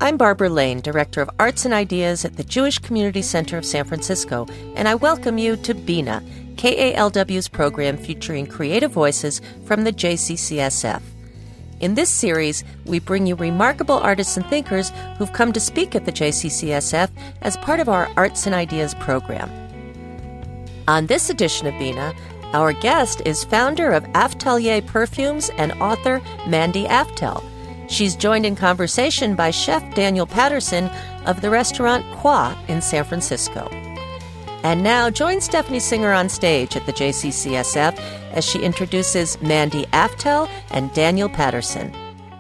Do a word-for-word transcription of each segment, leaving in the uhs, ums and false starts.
I'm Barbara Lane, Director of Arts and Ideas at the Jewish Community Center of San Francisco, and I welcome you to Bina, K A L W's program featuring creative voices from the J C C S F. In this series, we bring you remarkable artists and thinkers who've come to speak at the J C C S F as part of our Arts and Ideas program. On this edition of Bina, our guest is founder of Aftelier Perfumes and author Mandy Aftel. She's joined in conversation by Chef Daniel Patterson of the restaurant Croix in San Francisco. And now join Stephanie Singer on stage at the J C C S F as she introduces Mandy Aftel and Daniel Patterson.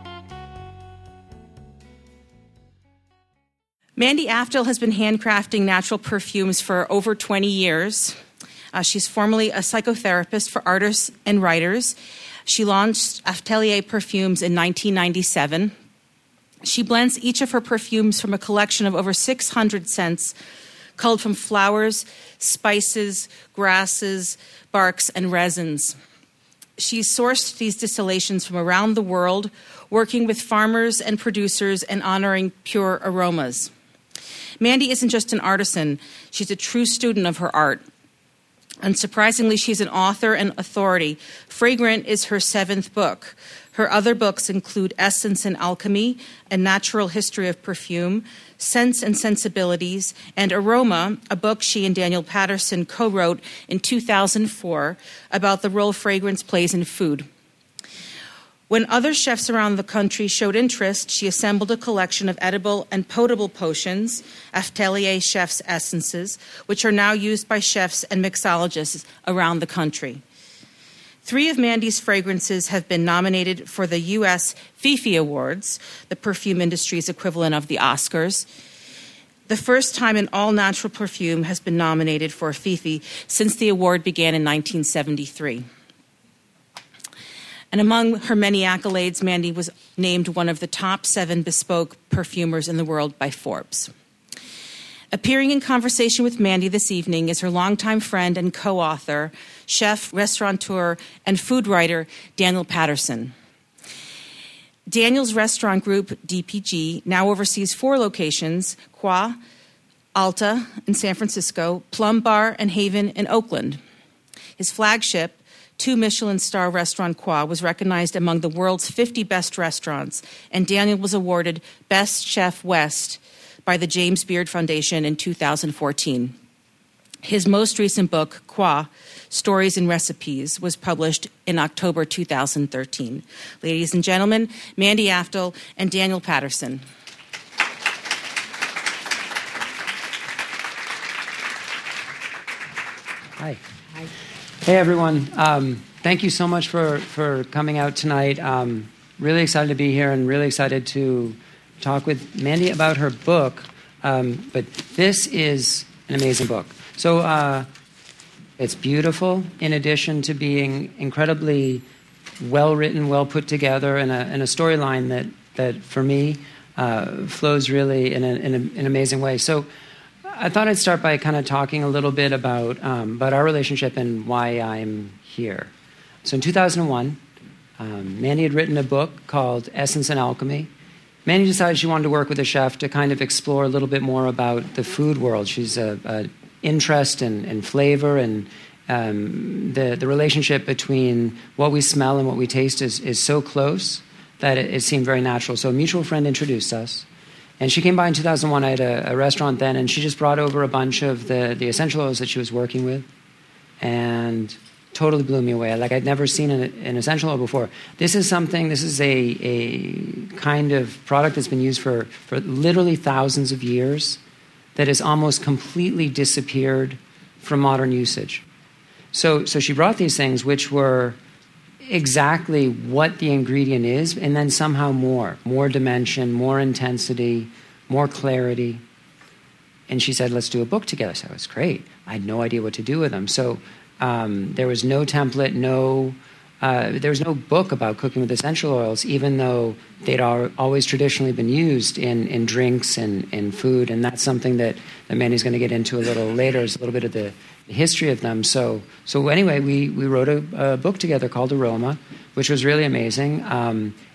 Mandy Aftel has been handcrafting natural perfumes for over twenty years. Uh, she's formerly a psychotherapist for artists and writers. She launched Aftelier Perfumes in nineteen ninety-seven. She blends each of her perfumes from a collection of over six hundred scents, culled from flowers, spices, grasses, barks, and resins. She's sourced these distillations from around the world, working with farmers and producers and honoring pure aromas. Mandy isn't just an artisan, she's a true student of her art. Unsurprisingly, she's an author and authority. Fragrant is her seventh book. Her other books include Essence and Alchemy, A Natural History of Perfume, Sense and Sensibilities, and Aroma, a book she and Daniel Patterson co-wrote in two thousand four about the role fragrance plays in food. When other chefs around the country showed interest, she assembled a collection of edible and potable potions, Aftelier Chef's Essences, which are now used by chefs and mixologists around the country. Three of Mandy's fragrances have been nominated for the U S Fifi Awards, the perfume industry's equivalent of the Oscars. The first time an all-natural perfume has been nominated for a Fifi since the award began in nineteen seventy-three. And among her many accolades, Mandy was named one of the top seven bespoke perfumers in the world by Forbes. Appearing in conversation with Mandy this evening is her longtime friend and co-author, chef, restaurateur, and food writer, Daniel Patterson. Daniel's restaurant group, D P G, now oversees four locations, Croix, Alta in San Francisco, Plum Bar, and Haven in Oakland. His flagship, two Michelin star restaurant Croix, was recognized among the world's fifty best restaurants, and Daniel was awarded Best Chef West by the James Beard Foundation in two thousand fourteen. His most recent book, Croix, Stories and Recipes, was published in October two thousand thirteen. Ladies and gentlemen, Mandy Aftel and Daniel Patterson. Hi. Hi. Hey, everyone. Um, thank you so much for, for coming out tonight. Um, really excited to be here and really excited to talk with Mandy about her book. Um, but this is an amazing book. So uh, it's beautiful, in addition to being incredibly well-written, well put together, and a, and a storyline that, that, for me, uh, flows really in, a, in a, an amazing way. So I thought I'd start by kind of talking a little bit about um, about our relationship and why I'm here. So in two thousand one, um, Mandy had written a book called Essence and Alchemy. Mandy decided she wanted to work with a chef to kind of explore a little bit more about the food world. She's a, a interest in, in flavor, and um, the the relationship between what we smell and what we taste is is so close that it, it seemed very natural. So a mutual friend introduced us. And she came by in two thousand one. I had a, a restaurant then, and she just brought over a bunch of the, the essential oils that she was working with, and totally blew me away. Like, I'd never seen an, an essential oil before. This is something, this is a, a kind of product that's been used for, for literally thousands of years that has almost completely disappeared from modern usage. So, so she brought these things which were exactly what the ingredient is, and then somehow more, more dimension, more intensity, more clarity. And she said, let's do a book together. So it was great. I had no idea what to do with them. So um, there was no template, no, uh, there was no book about cooking with essential oils, even though they'd al- always traditionally been used in, in drinks and in food. And that's something that, that Mandy's going to get into a little later, is a little bit of the the history of them. So so anyway, we, we wrote a, a book together called Aroma, which was really amazing. Um,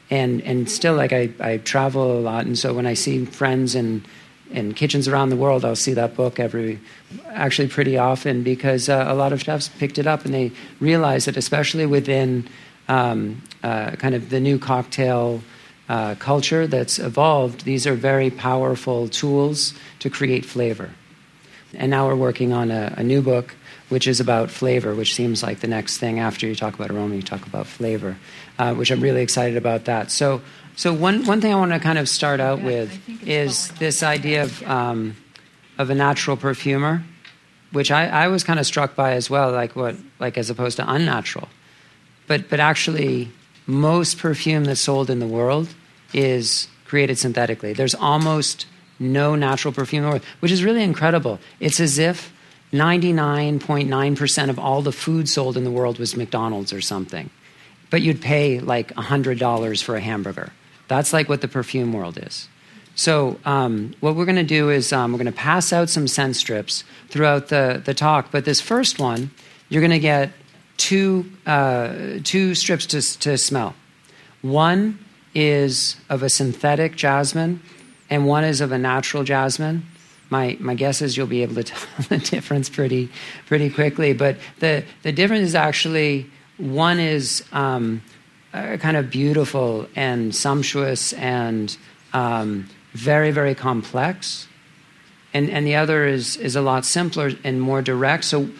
and and still, like, I, I travel a lot, and so when I see friends in, in kitchens around the world, I'll see that book every, actually pretty often, because uh, a lot of chefs picked it up, and they realize that especially within um, uh, kind of the new cocktail uh, culture that's evolved, these are very powerful tools to create flavor. And now we're working on a, a new book, which is about flavor, which seems like the next thing after you talk about aroma, you talk about flavor, uh, which I'm really excited about that. So so one, one thing I want to kind of start out with is this idea of um, of a natural perfumer, which I, I was kind of struck by as well, like what like as opposed to unnatural. But but actually, most perfume that's sold in the world is created synthetically. There's almost no natural perfume, which is really incredible. It's as if ninety-nine point nine percent of all the food sold in the world was McDonald's or something. But you'd pay like one hundred dollars for a hamburger. That's like what the perfume world is. So um, what we're going to do is um, we're going to pass out some scent strips throughout the, the talk. But this first one, you're going to get two, uh, two strips to, to smell. One is of a synthetic jasmine, and one is of a natural jasmine. My my guess is you'll be able to tell the difference pretty pretty quickly. But the, the difference is actually, one is um, uh, kind of beautiful and sumptuous and um, very, very complex. And and the other is is a lot simpler and more direct. So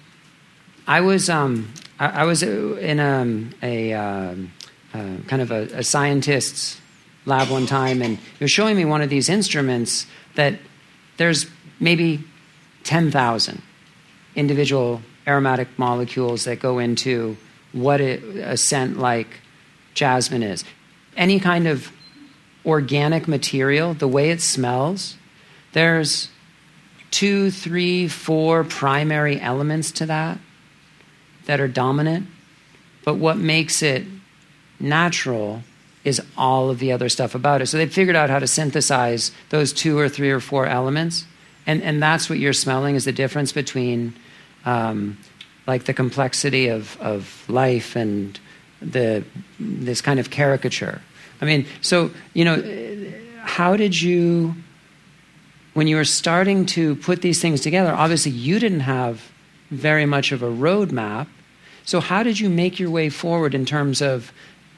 I was um, I, I was in a, a uh, uh, kind of a, a scientist's lab one time, and he was showing me one of these instruments that there's maybe ten thousand individual aromatic molecules that go into what it, a scent like jasmine is. Any kind of organic material, the way it smells, there's two, three, four primary elements to that that are dominant. But what makes it natural is all of the other stuff about it. So they figured out how to synthesize those two or three or four elements. And and that's what you're smelling, is the difference between um, like the complexity of, of life and the this kind of caricature. I mean, so, you know, how did you, when you were starting to put these things together, obviously you didn't have very much of a roadmap. So how did you make your way forward in terms of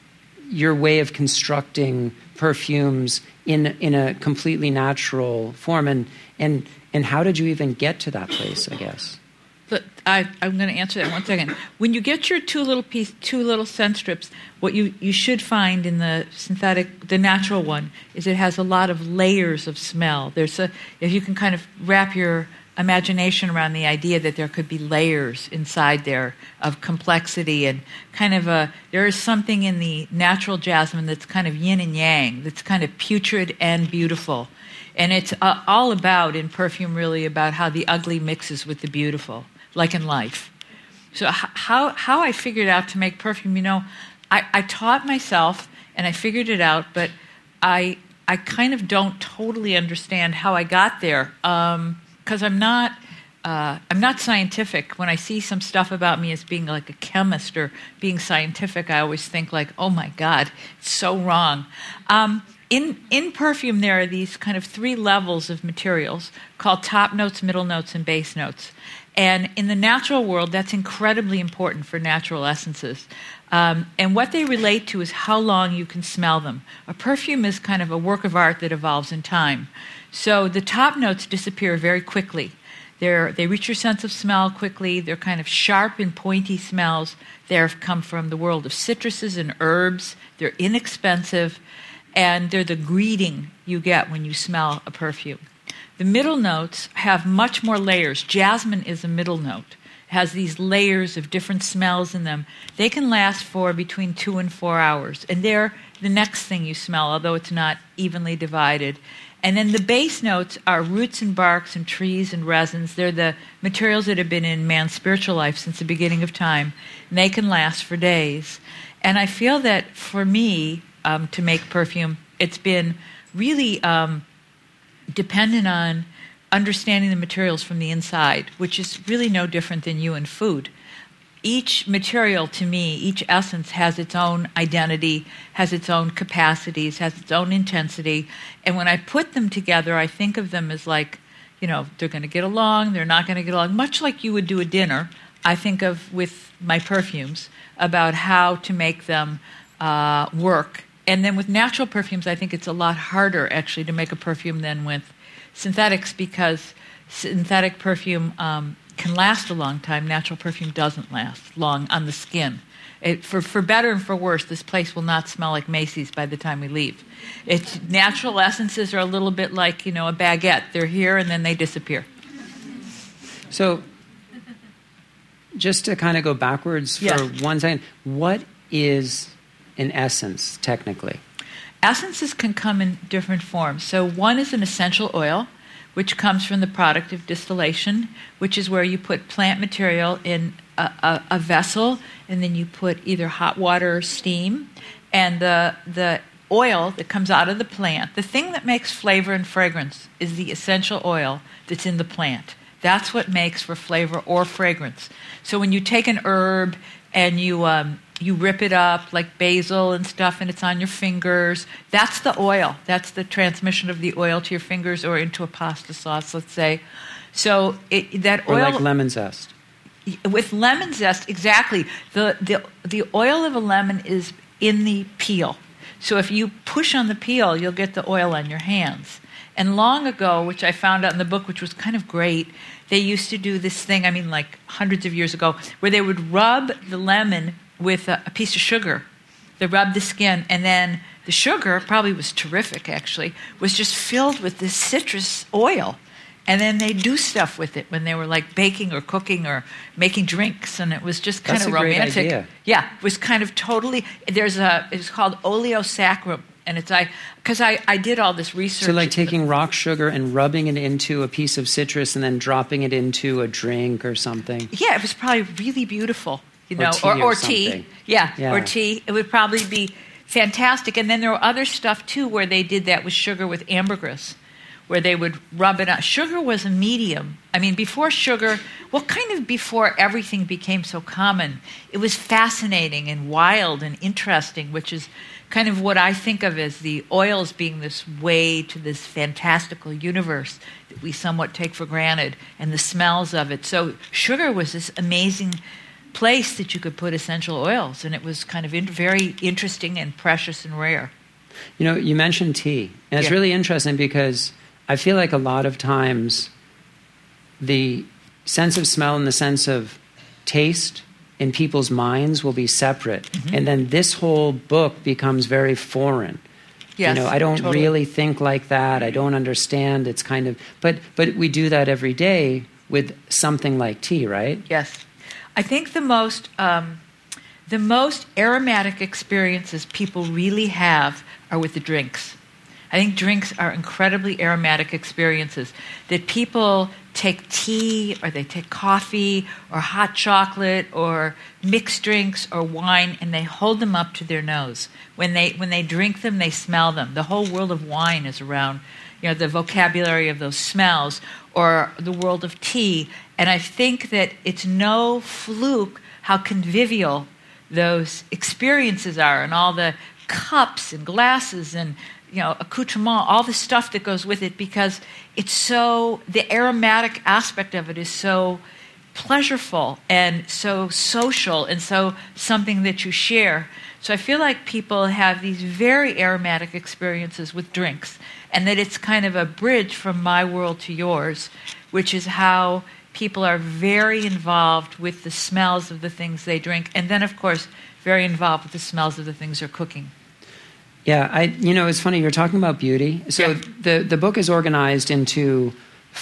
your way of constructing perfumes in in a completely natural form, and and and how did you even get to that place, I guess? But I, I'm going to answer that in one second. When you get your two little piece, two little scent strips, what you, you should find in the synthetic, the natural one, is it has a lot of layers of smell. There's a, if you can kind of wrap your imagination around the idea that there could be layers inside there of complexity and kind of a, there is something in the natural jasmine that's kind of yin and yang, that's kind of putrid and beautiful. And it's uh, all about, in perfume, really about how the ugly mixes with the beautiful, like in life. So h- how how I figured out to make perfume, you know, I, I taught myself and I figured it out, but I I kind of don't totally understand how I got there. Um, Because I'm not, uh, I'm not scientific. When I see some stuff about me as being like a chemist or being scientific, I always think like, oh my God, it's so wrong. Um, in in perfume, there are these kind of three levels of materials called top notes, middle notes, and base notes. And in the natural world, that's incredibly important for natural essences. Um, and what they relate to is how long you can smell them. A perfume is kind of a work of art that evolves in time. So the top notes disappear very quickly. They're, they reach your sense of smell quickly. They're kind of sharp and pointy smells. They've come from the world of citruses and herbs. They're inexpensive, and they're the greeting you get when you smell a perfume. The middle notes have much more layers. Jasmine is a middle note. It has these layers of different smells in them. They can last for between two and four hours, and they're the next thing you smell, although it's not evenly divided. And then the base notes are roots and barks and trees and resins. They're the materials that have been in man's spiritual life since the beginning of time, and they can last for days. And I feel that for me, um, to make perfume, it's been really um, dependent on understanding the materials from the inside, which is really no different than you in food. each material, to me, each essence has its own identity, has its own capacities, has its own intensity. And when I put them together, I think of them as like, you know, they're going to get along, they're not going to get along. Much like you would do a dinner, I think of with my perfumes about how to make them uh, work. And then with natural perfumes, I think it's a lot harder actually to make a perfume than with synthetics, because synthetic perfume um, can last a long time. Natural perfume doesn't last long on the skin. It, for, for better and for worse, this place will not smell like Macy's by the time we leave. It's, natural essences are a little bit like, you know, a baguette. They're here and then they disappear. So, just to kind of go backwards for yeah. one second, what is an essence, technically? Essences can come in different forms. So one is an essential oil, which comes from the product of distillation, which is where you put plant material in a, a, a vessel, and then you put either hot water or steam, and the the oil that comes out of the plant, the thing that makes flavor and fragrance is the essential oil that's in the plant. That's what makes for flavor or fragrance. So when you take an herb and you um, you rip it up like basil and stuff, and it's on your fingers, that's the oil. That's the transmission of the oil to your fingers or into a pasta sauce, let's say. So it, that or oil... Or like lemon zest. With lemon zest, exactly. The, the, the oil of a lemon is in the peel. So if you push on the peel, you'll get the oil on your hands. And long ago, which I found out in the book, which was kind of great, they used to do this thing, I mean like hundreds of years ago, where they would rub the lemon with a, a piece of sugar. They rubbed the skin, and then the sugar, probably was terrific actually, was just filled with this citrus oil. And then they do stuff with it when they were like baking or cooking or making drinks, and it was just kind That's of a great romantic. idea. Yeah, it was kind of totally. There's a. It's called oleo sacrum, and it's I because I, I did all this research. So like taking rock sugar and rubbing it into a piece of citrus and then dropping it into a drink or something. Yeah, it was probably really beautiful, you know, or tea. Or, or or tea. Yeah, yeah, or tea. It would probably be fantastic. And then there were other stuff too where they did that with sugar with ambergris, where they would rub it on. Sugar was a medium. I mean, before sugar, well, kind of before everything became so common, it was fascinating and wild and interesting, which is kind of what I think of as the oils being this way to this fantastical universe that we somewhat take for granted, and the smells of it. So sugar was this amazing place that you could put essential oils, and it was kind of in, very interesting and precious and rare. You know, you mentioned tea, and it's Yeah. really interesting because I feel like a lot of times the sense of smell and the sense of taste in people's minds will be separate. Mm-hmm. And then this whole book becomes very foreign. Yes, you know, I don't totally. really think like that. I don't understand. It's kind of, but but we do that every day with something like tea, right? Yes. I think the most um, the most aromatic experiences people really have are with the drinks. I think drinks are incredibly aromatic experiences that people take tea or they take coffee or hot chocolate or mixed drinks or wine, and they hold them up to their nose. When they when they drink them, they smell them. The whole world of wine is around, you know, the vocabulary of those smells, or the world of tea. And I think that it's no fluke how convivial those experiences are, and all the cups and glasses and, you know, accoutrement, all the stuff that goes with it, because it's so, the aromatic aspect of it is so pleasureful and so social and so something that you share. So I feel like people have these very aromatic experiences with drinks, and that it's kind of a bridge from my world to yours, which is how people are very involved with the smells of the things they drink, and then, of course, very involved with the smells of the things they're cooking. Yeah, I. You know, it's funny, you're talking about beauty. So Yeah. the, the book is organized into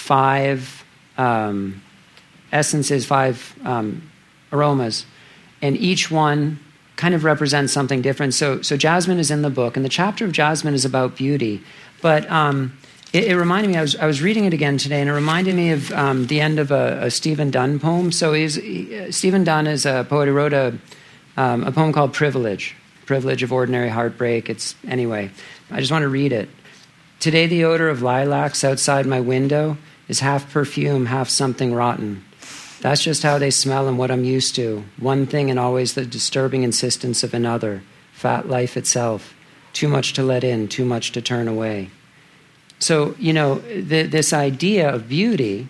five um, essences, five um, aromas, and each one kind of represents something different. So, so jasmine is in the book, and the chapter of jasmine is about beauty. But um, it, it reminded me, I was, I was reading it again today, and it reminded me of um, the end of a, a Stephen Dunn poem. So he's, he, uh, Stephen Dunn is a poet who wrote a, um, a poem called Privilege. Privilege of Ordinary Heartbreak. It's, anyway, I just want to read it. Today the odor of lilacs outside my window is half perfume, half something rotten. That's just how they smell and what I'm used to. One thing and always the disturbing insistence of another. Fat life itself. Too much to let in, too much to turn away. So, you know, the, this idea of beauty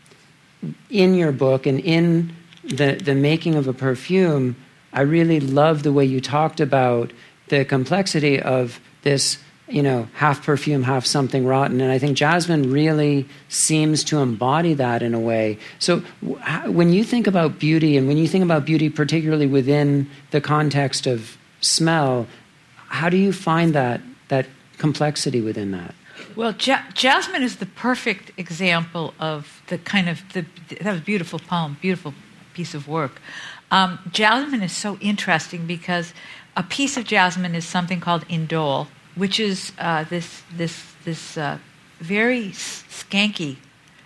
in your book and in the, the making of a perfume, I really love the way you talked about the complexity of this, you know, half perfume, half something rotten. And I think jasmine really seems to embody that in a way. So w- when you think about beauty, and when you think about beauty particularly within the context of smell, how do you find that that complexity within that? Well, ja- jasmine is the perfect example of the kind of, the, that was a beautiful poem, beautiful piece of work. Um, jasmine is so interesting because a piece of jasmine is something called indole, which is uh, this this this uh, very skanky,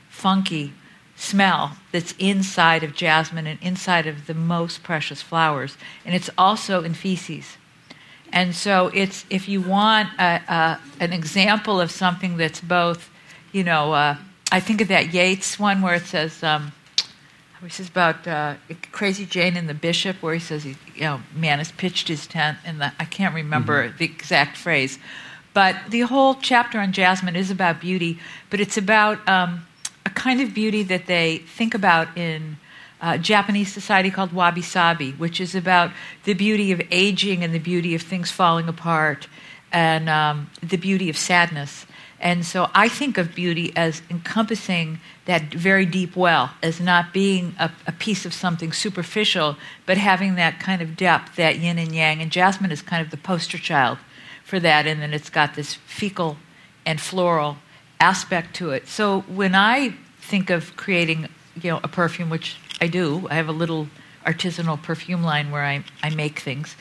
funky smell that's inside of jasmine and inside of the most precious flowers, and it's also in feces. And so it's, if you want a, a, an example of something that's both, you know, uh, I think of that Yeats one where it says, um, he says about uh, Crazy Jane and the Bishop, where he says, he, you know, man has pitched his tent, and I can't remember mm-hmm. the exact phrase. But the whole chapter on jasmine is about beauty, but it's about um, a kind of beauty that they think about in Uh, Japanese society called wabi-sabi, which is about the beauty of aging and the beauty of things falling apart and um, the beauty of sadness. And so I think of beauty as encompassing that very deep well, as not being a, a piece of something superficial, but having that kind of depth, that yin and yang. And jasmine is kind of the poster child for that, and then it's got this fecal and floral aspect to it. So when I think of creating, you know, a perfume, which I do. I have a little artisanal perfume line where I, I make things.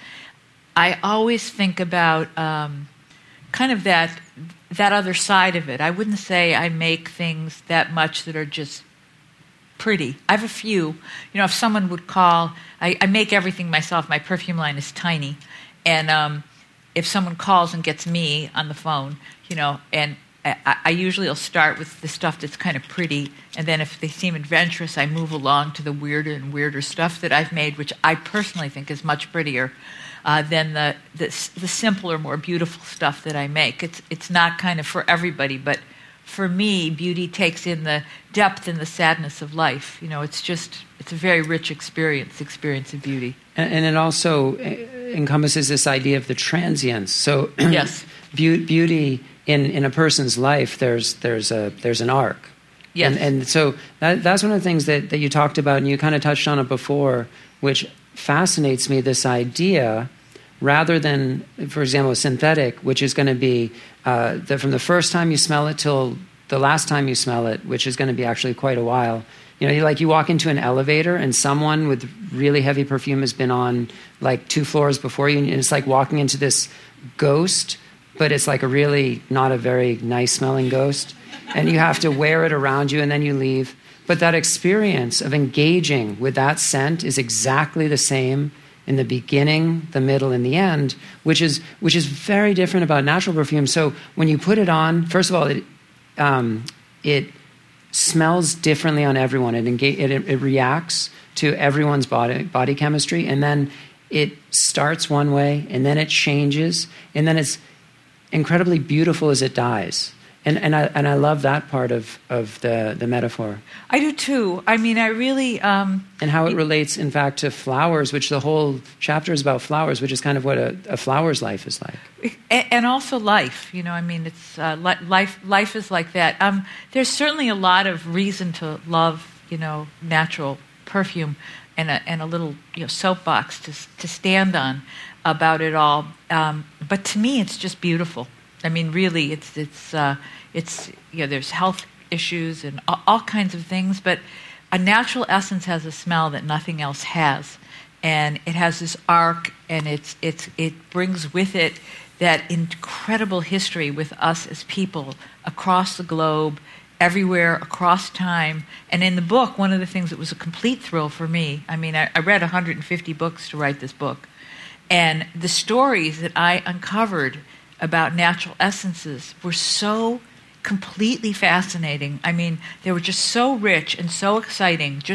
I always think about um, kind of that that other side of it. I wouldn't say I make things that much that are just pretty. I have a few. You know, if someone would call, I, I make everything myself. My perfume line is tiny. And um, if someone calls and gets me on the phone, you know, and I, I usually will start with the stuff that's kind of pretty, and then if they seem adventurous, I move along to the weirder and weirder stuff that I've made, which I personally think is much prettier uh, than the, the the simpler, more beautiful stuff that I make. It's it's not kind of for everybody, but for me, beauty takes in the depth and the sadness of life. You know, it's just it's a very rich experience, experience of beauty, and, and it also encompasses this idea of the transience. So yes, be- beauty. In, in a person's life, there's there's a there's an arc, yes. and, and so that, that's one of the things that, that you talked about, and you kind of touched on it before, which fascinates me. This idea, rather than, for example, a synthetic, which is going to be uh, the, from the first time you smell it till the last time you smell it, which is going to be actually quite a while. You know, you, like you walk into an elevator and someone with really heavy perfume has been on like two floors before you, and it's like walking into this ghost. But it's like a really not a very nice smelling ghost. And you have to wear it around you and then you leave. But that experience of engaging with that scent is exactly the same in the beginning, the middle, and the end, which is which is very different about natural perfume. So when you put it on, first of all, it um, it smells differently on everyone. It, enga- it it reacts to everyone's body body chemistry, and then it starts one way, and then it changes, and then it's incredibly beautiful as it dies. And and I and I love that part of, of the, the metaphor. I do too. I mean, I really... Um, and how it relates, in fact, to flowers, which the whole chapter is about flowers, which is kind of what a, a flower's life is like. And also life. You know, I mean, it's uh, life Life is like that. Um, there's certainly a lot of reason to love, you know, natural perfume and a, and a little, you know, soapbox to, to stand on about it all, um, but to me, it's just beautiful. I mean, really, it's it's uh, it's you know, there's health issues and all, all kinds of things, but a natural essence has a smell that nothing else has, and it has this arc, and it's it's it brings with it that incredible history with us as people across the globe, everywhere, across time. And in the book, one of the things that was a complete thrill for me. I mean, I, I read one hundred fifty books to write this book. And the stories that I uncovered about natural essences were so completely fascinating. I mean, they were just so rich and so exciting. Just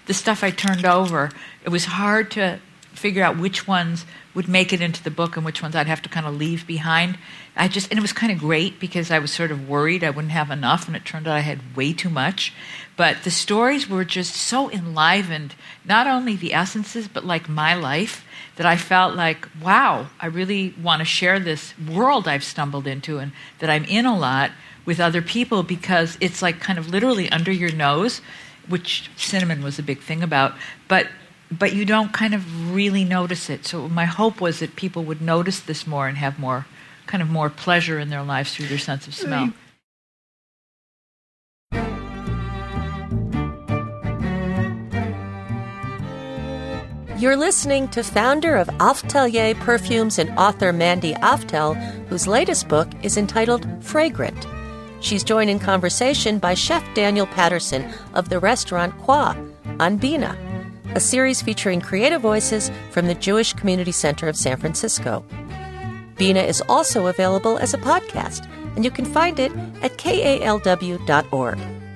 the stuff I turned over, it was hard to figure out which ones would make it into the book and which ones I'd have to kind of leave behind. I just, and it was kind of great because I was sort of worried I wouldn't have enough, and it turned out I had way too much. But the stories were just so enlivened, not only the essences, but like my life, that I felt like, wow, I really want to share this world I've stumbled into and that I'm in a lot with other people, because it's like kind of literally under your nose, which cinnamon was a big thing about, but but you don't kind of really notice it. So my hope was that people would notice this more and have more, kind of more pleasure in their lives through their sense of smell. You're listening to founder of Aftelier Perfumes and author Mandy Aftel, whose latest book is entitled Fragrant. She's joined in conversation by Chef Daniel Patterson of the restaurant Kwa on Bina, a series featuring creative voices from the Jewish Community Center of San Francisco. Bina is also available as a podcast, and you can find it at K A L W dot org.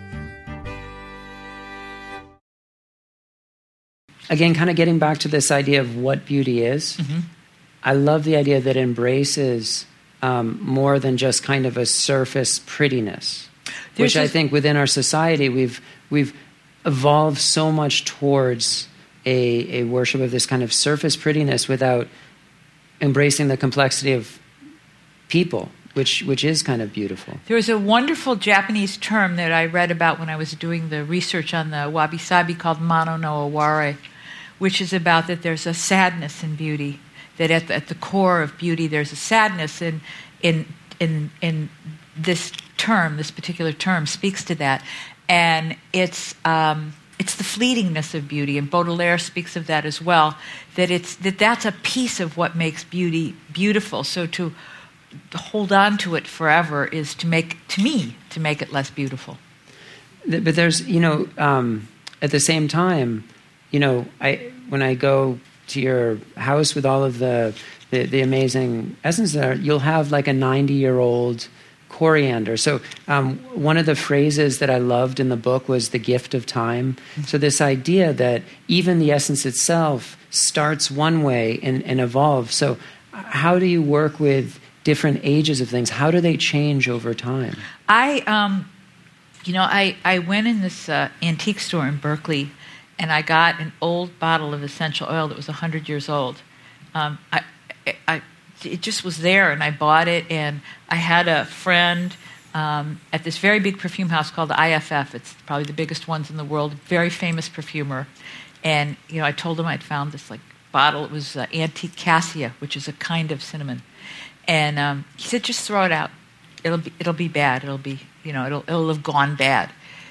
Again, kind of getting back to this idea of what beauty is, mm-hmm. I love the idea that it embraces um, more than just kind of a surface prettiness, There's which I think within our society we've we've evolved so much towards a, a worship of this kind of surface prettiness without embracing the complexity of people, which which is kind of beautiful. There was a wonderful Japanese term that I read about when I was doing the research on the wabi-sabi called mano no aware, which is about that there's a sadness in beauty, that at the, at the core of beauty there's a sadness, and in in in this term, this particular term speaks to that. And it's um, it's the fleetingness of beauty, and Baudelaire speaks of that as well. That it's that that's a piece of what makes beauty beautiful. So to hold on to it forever is to make, to me, to make it less beautiful. But there's, you know, um, at the same time, you know, I when I go to your house with all of the the, the amazing essence there, you'll have like a ninety-year-old coriander. So um, one of the phrases that I loved in the book was the gift of time. So this idea that even the essence itself starts one way and, and evolves. So how do you work with different ages of things? How do they change over time? I, um, you know, I, I went in this uh, antique store in Berkeley, and I got an old bottle of essential oil that was one hundred years old. Um, I, I It just was there, and I bought it, and I had a friend um, at this very big perfume house called the I F F. It's probably the biggest ones in the world, very famous perfumer. And, you know, I told him I'd found this, like, bottle. It was uh, antique cassia, which is a kind of cinnamon. And um, he said, just throw it out. It'll be, it'll be bad. It'll be, you know, it'll, it'll have gone bad.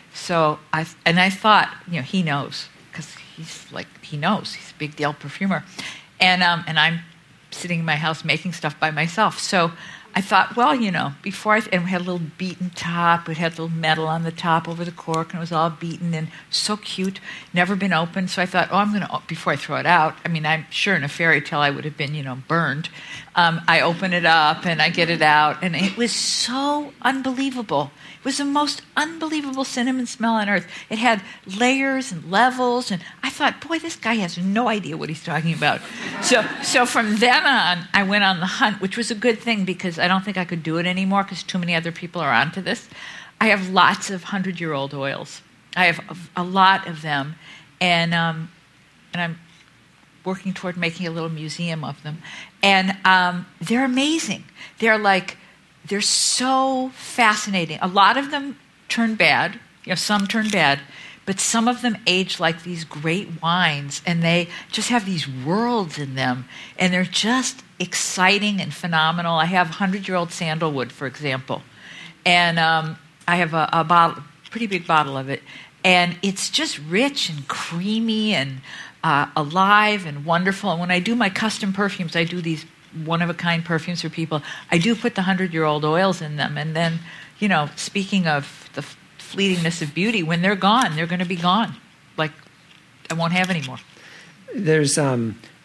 So I, and I thought, you know, he knows, because he's like, he knows. He's a big deal perfumer. And um, and I'm sitting in my house making stuff by myself. So I thought, well, you know, before I, and we had a little beaten top. It had a little metal on the top over the cork, and it was all beaten and so cute, never been opened. So I thought, oh, I'm going to, before I throw it out, I mean, I'm sure in a fairy tale I would have been, you know, burned. Um, I open it up and I get it out, and it was so unbelievable. It was the most unbelievable cinnamon smell on earth. It had layers and levels, and I thought, boy, this guy has no idea what he's talking about. So so from then on, I went on the hunt, which was a good thing, because I don't think I could do it anymore because too many other people are onto this. I have lots of hundred-year-old oils. I have a, a lot of them, and um, and I'm working toward making a little museum of them. And um, they're amazing. They're like... They're so fascinating. A lot of them turn bad. You know, some turn bad. But some of them age like these great wines, and they just have these worlds in them. And they're just exciting and phenomenal. I have hundred-year-old sandalwood, for example. And um, I have a, a bottle, pretty big bottle of it. And it's just rich and creamy and uh, alive and wonderful. And when I do my custom perfumes, I do these one-of-a-kind perfumes for people. I do put the hundred-year-old oils in them. And then, you know, speaking of the fleetingness of beauty, when they're gone, they're going to be gone. Like, I won't have any more. There's, um,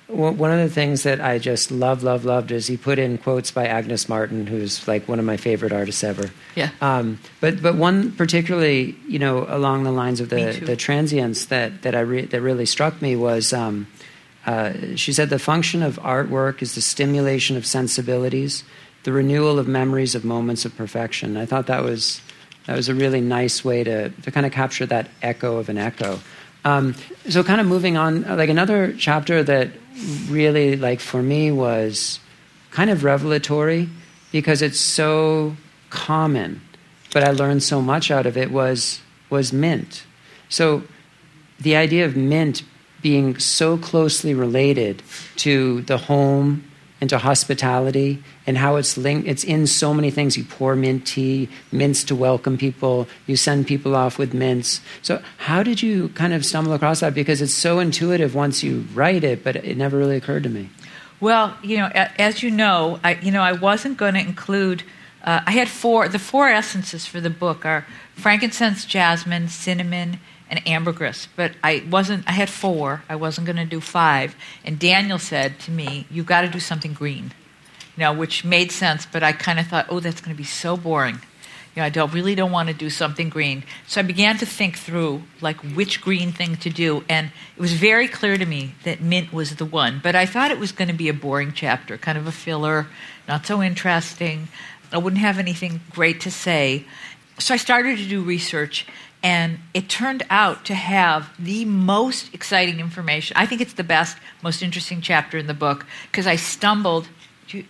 w- one of the things that I just love, love, loved is he put in quotes by Agnes Martin, who's like one of my favorite artists ever. Yeah. Um, but but one particularly, you know, along the lines of the, the transience that that I re- that really struck me was. Um, Uh, she said the function of artwork is the stimulation of sensibilities, the renewal of memories of moments of perfection. I thought that was that was a really nice way to, to kind of capture that echo of an echo. Um, so kind of moving on, like another chapter that really, like for me, was kind of revelatory because it's so common, but I learned so much out of it was was mint. So the idea of mint being so closely related to the home and to hospitality and how it's linked. It's in so many things. You pour mint tea, mints to welcome people. You send people off with mints. So how did you kind of stumble across that? Because it's so intuitive once you write it, but it never really occurred to me. Well, you know, as you know, I, you know, I wasn't going to include. Uh, I had four. The four essences for the book are frankincense, jasmine, cinnamon, and ambergris, but I wasn't. I had four. I wasn't going to do five. And Daniel said to me, "You've got to do something green," you know, which made sense. But I kind of thought, "Oh, that's going to be so boring." You know, I don't really don't want to do something green. So I began to think through like which green thing to do, and it was very clear to me that mint was the one. But I thought it was going to be a boring chapter, kind of a filler, not so interesting. I wouldn't have anything great to say. So I started to do research. And it turned out to have the most exciting information. I think it's the best, most interesting chapter in the book because I stumbled. You,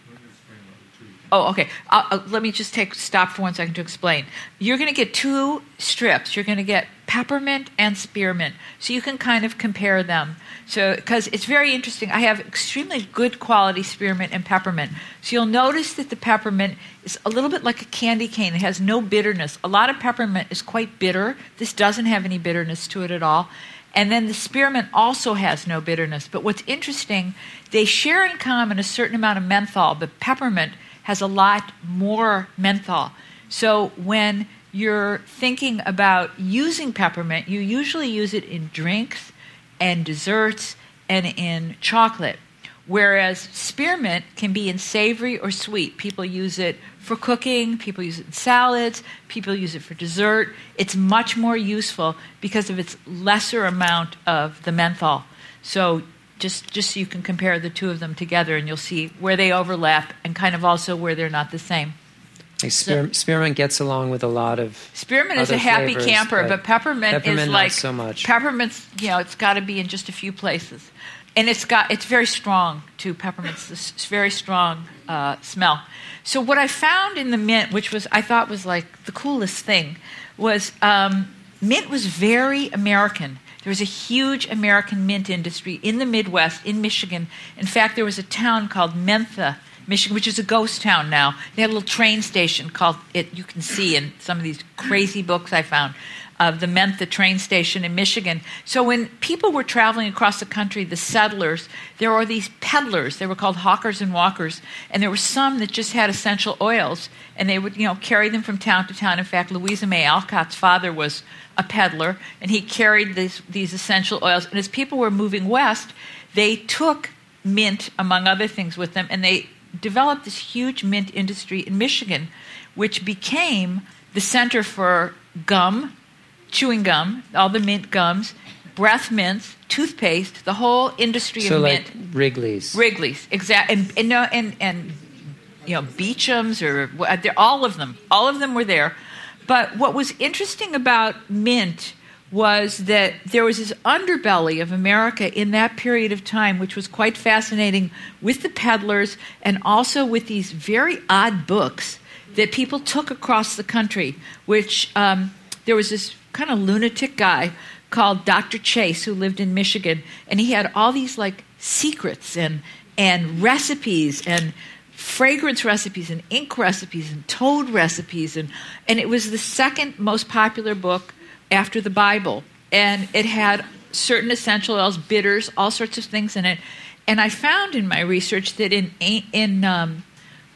oh, okay. I'll, I'll, let me just take stop for one second to explain. You're going to get two strips. You're going to get peppermint and spearmint, so you can kind of compare them. So, because it's very interesting. I have extremely good quality spearmint and peppermint. So you'll notice that the peppermint is a little bit like a candy cane. It has no bitterness. A lot of peppermint is quite bitter. This doesn't have any bitterness to it at all. And then the spearmint also has no bitterness. But what's interesting, they share in common a certain amount of menthol, but peppermint has a lot more menthol. So when you're thinking about using peppermint, you usually use it in drinks and desserts and in chocolate, whereas spearmint can be in savory or sweet. People use it for cooking, people use it in salads, people use it for dessert. It's much more useful because of its lesser amount of the menthol. So just, just so you can compare the two of them together and you'll see where they overlap and kind of also where they're not the same. Like spear, so, spearmint gets along with a lot of spearmint is a happy flavors, camper, but, but peppermint, peppermint is like not so much. Peppermint's, you know, it's got to be in just a few places, and it's got it's very strong too. Peppermint's this very strong uh, smell. So what I found in the mint, which was I thought was like the coolest thing, was um, mint was very American. There was a huge American mint industry in the Midwest, in Michigan. In fact, there was a town called Mentha, Michigan, which is a ghost town now. They had a little train station called, it. You can see in some of these crazy books I found, of the Mentha train station in Michigan. So when people were traveling across the country, the settlers, there were these peddlers. They were called hawkers and walkers. And there were some that just had essential oils. And they would, you know, carry them from town to town. In fact, Louisa May Alcott's father was a peddler. And he carried these, these essential oils. And as people were moving west, they took mint, among other things, with them. And they developed this huge mint industry in Michigan, which became the center for gum, chewing gum, all the mint gums, breath mints, toothpaste, the whole industry so of like mint. Wrigley's. Wrigley's, exactly, and and, no, and and you know Beecham's or all of them, all of them were there. But what was interesting about mint was that there was this underbelly of America in that period of time, which was quite fascinating, with the peddlers and also with these very odd books that people took across the country, which um, there was this kind of lunatic guy called Doctor Chase who lived in Michigan, and he had all these like secrets and and recipes and fragrance recipes and ink recipes and toad recipes, and and it was the second most popular book after the Bible, and it had certain essential oils, bitters, all sorts of things in it. And I found in my research that in in um,